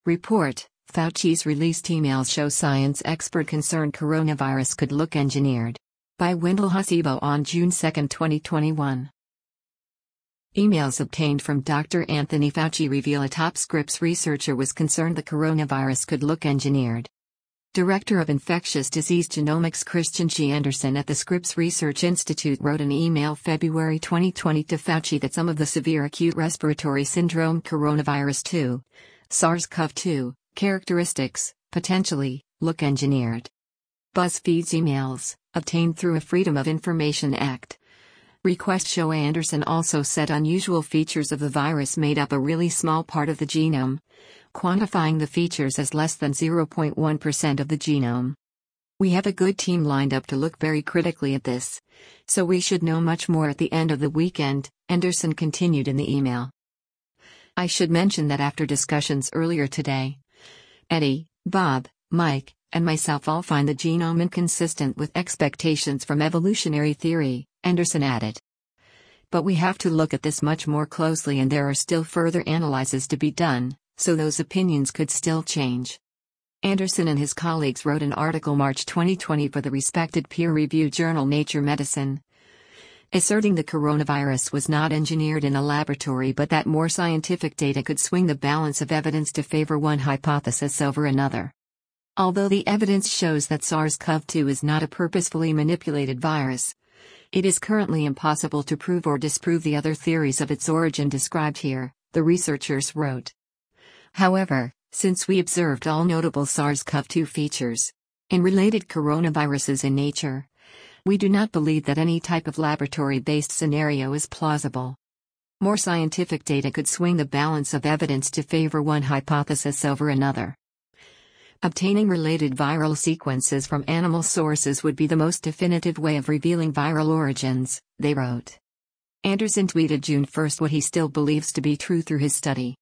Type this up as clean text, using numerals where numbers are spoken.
Report: Fauci's released emails show science expert concerned coronavirus could look engineered. By Wendell Hasebo on June 2, 2021. Emails obtained from Dr. Anthony Fauci reveal a top Scripps researcher was concerned the coronavirus could look engineered. Director of Infectious Disease Genomics Christian G. Anderson at the Scripps Research Institute wrote an email February 2020 to Fauci that some of the severe acute respiratory syndrome coronavirus 2, SARS-CoV-2, characteristics, potentially, look engineered. BuzzFeed's emails, obtained through a Freedom of Information Act request show Anderson also said unusual features of the virus made up a really small part of the genome, quantifying the features as less than 0.1% of the genome. We have a good team lined up to look very critically at this, so we should know much more at the end of the weekend, Anderson continued in the email. I should mention that after discussions earlier today, Eddie, Bob, Mike, and myself all find the genome inconsistent with expectations from evolutionary theory, Anderson added. But we have to look at this much more closely and there are still further analyses to be done, so those opinions could still change. Anderson and his colleagues wrote an article March 2020 for the respected peer-reviewed journal Nature Medicine, asserting the coronavirus was not engineered in a laboratory but that more scientific data could swing the balance of evidence to favor one hypothesis over another. Although the evidence shows that SARS-CoV-2 is not a purposefully manipulated virus, it is currently impossible to prove or disprove the other theories of its origin described here, the researchers wrote. However, since we observed all notable SARS-CoV-2 features in related coronaviruses in nature, we do not believe that any type of laboratory-based scenario is plausible. More scientific data could swing the balance of evidence to favor one hypothesis over another. Obtaining related viral sequences from animal sources would be the most definitive way of revealing viral origins, they wrote. Anderson tweeted June 1 what he still believes to be true through his study.